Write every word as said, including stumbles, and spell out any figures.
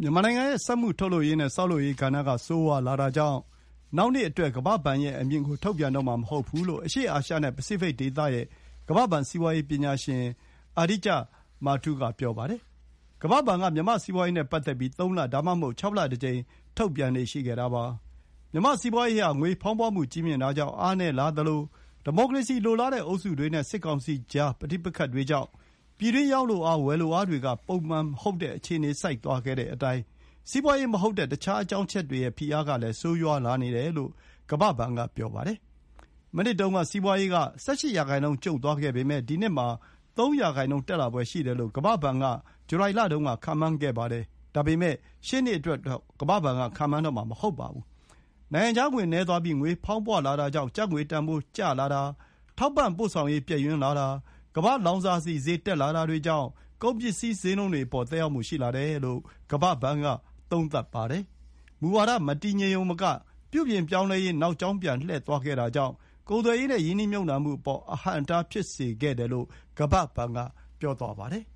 မြန်မာနိုင်ငံရဲ့စက်မှုထုတ်လုပ်ရေးနဲ့ဆောက်လုပ်ရေးကဏ္ဍကဆိုးဝါးလာတာကြောင့်နောက်နှစ်အတွက်ကမ္ဘာ့ဘဏ်ရဲ့အမြင်ကိုထုတ်ပြန်တော့မှာမဟုတ်ဘူးလို့အရှေ့အာရှနဲ့ပစိဖိတ်ဒေသရဲ့ကမ္ဘာ့ဘဏ်စီးပွားရေးပညာရှင် Aditya Mathu က ပြောပါတယ်။ ကမ္ဘာ့ဘဏ်ကမြန်မာ့စီးပွားရေးနဲ့ပတ်သက်ပြီးသုံးလဒါမှမဟုတ်ခြောက်လတကြိမ်ထုတ်ပြန်လေ့ရှိခဲ့တာပါ။မြန်မာ့စီးပွားရေးဟာငွေဖောင်းပွမှုကြီးမြင့်တာကြောင့်အားနည်းလာသလိုဒီမိုကရေစီလိုလားတဲ့အုပ်စုတွေနဲ့စစ်ကောင်စီကြားပဋိပက္ခတွေကြောင့်ပြည်တွင်းရောင်းလိုအားဝယ်လိုအားတွေကပုံမှန်မဟုတ်တဲ့အခြေအနေဆိုက်သွားခဲ့တဲ့အတိုင်းစီးပွားရေးမဟုတ်တဲ့တခြားအကြောင်းချက်တွေရဲ့ဖိအားကလည်းဆိုးရွားလာနေတယ်လို့ကမ္ဘာ့ဘဏ်ကပြောပါတယ်။မနှစ်တုန်းကစီးပွားရေးက၁၈ရာခိုင်နှုန်းကျုံ့သွားခဲ့ပေမဲ့ဒီနှစ်မှာသုံးရာခိုင်နှုန်းတက်လာဖွယ်ရှိတယ်လို့ကမ္ဘာ့ဘဏ်ကဇူလိုင်လတုန်းကခန့်မှန်းခဲ့ပါတယ်။ဒါပေမဲ့ရှေ့နှစ်အတွက်တော့ကမ္ဘာ့ဘဏ်ကခန့်မှန်းတော့မှာမဟုတ်ပါဘူး။နိုင်ငံခြားငွေနည်းသွားပြီးငွေဖောင်းပွလာတာကြောင့်ကျပ်ငွေတန်ဖိုးကျလာတာထောက်ပံ့ပို့ဆောင်ရေးပျက်ယွင်းလာတာကမ္ဘာ့လောင်စာဆီဈေးတက်လာတာတွေကြောင့်ကုန်ပစ္စည်းဈေးနှုန်းတွေအပေါ်သက်ရောက်မှုရှိလာတယ်လို့ကမ္ဘာ့ဘဏ်ကသုံးသပ်ပါတယ်။မူဝါဒမတည်ငြိမ်ရုံမကပြုပြင်ပြောင်းလဲရေးနောက်ကြောင်းပြန်လှည့်သွားခဲ့တာကြောင့်ကုန်သွယ်ရေးနဲ့ရင်းနှီးမြှုပ်နှံမှုအပေါ်အဟန့်အတားဖြစ်စေခဲ့တယ်လို့ကမ္ဘာ့ဘဏ်ကပြောသွားပါတယ်